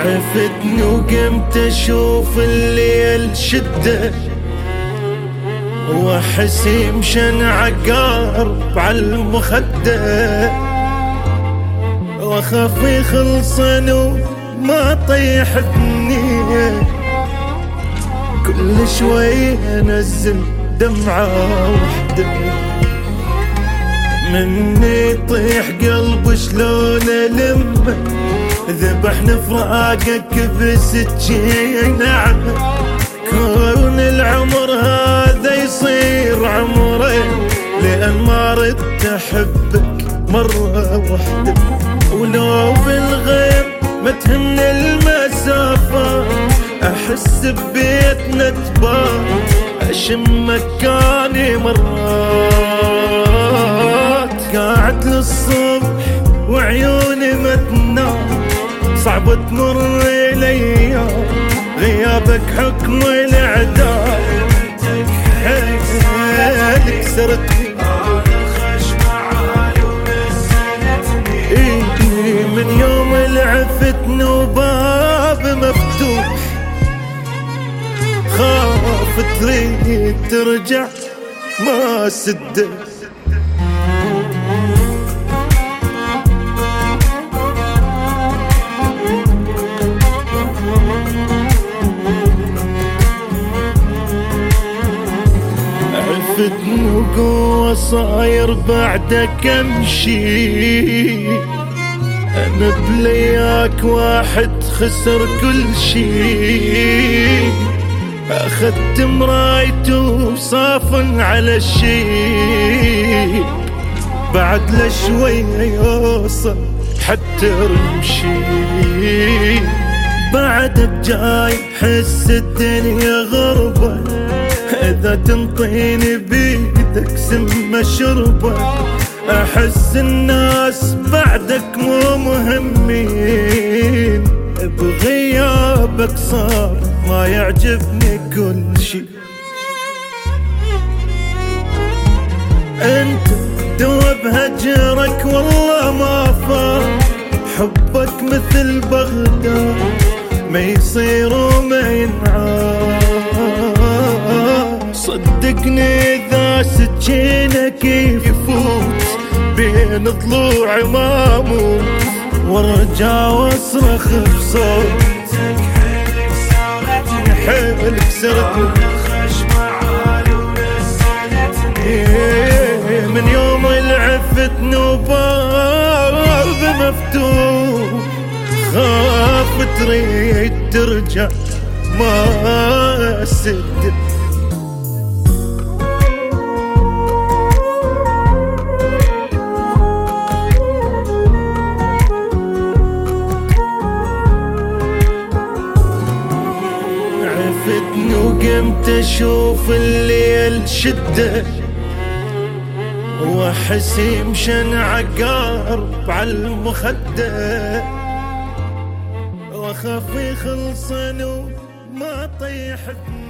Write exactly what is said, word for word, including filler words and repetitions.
عفتني وقمت اشوف الليل شده، واحس يمشن عقارب عالمخده، واخاف يخلصن وما طيح بنيه، كل شوي انزل دمعة وحدة، مني يطيح قلب شلون ألمه، ذبحني فراقك بسكين نعمة، كون العمر هذا يصير عمرين، لأن ما ردت أحبك مرة وحدة، ولو بالغيب ما تهمني المسافة، أحس ببيتنا تبات أشم مكاني مرات، قاعد للصبح وعيوني ما تنام، صعب تمر الايام غيابك حكم الاعدام، حيلك كسرتني من يوم لعفتني وباب مفتوح، خاف تريد ترجع ما سده. عفتني وقوة صاير بعدك امشي، انا بلياك واحد خسر كل شي، اخذت مرايته وصافن على الشي، بعد لشوية يوصل حتى رمشي، بعدك جاي حس الدنيا غربة، إذا تنطيني بيدك سم شربة، أحس الناس بعدك مو مهمين، بغيابك صار ما يعجبني كل شي، انت دوب هجرك والله ما فار، حبك مثل بغداد ما يصير وما ينعاد، صدقني إذا سجينك يفوت بين ضلوع ما موت، وارجع واصرخ بصوت حيلك كسرتني من يوم لعفتني وباب مفتوح، خاف تريد ترجع ما سد. عفتني وقمت اشوف الليل شده، واحس يمشن عقارب عالمخده، واخاف يخلصن وما طيح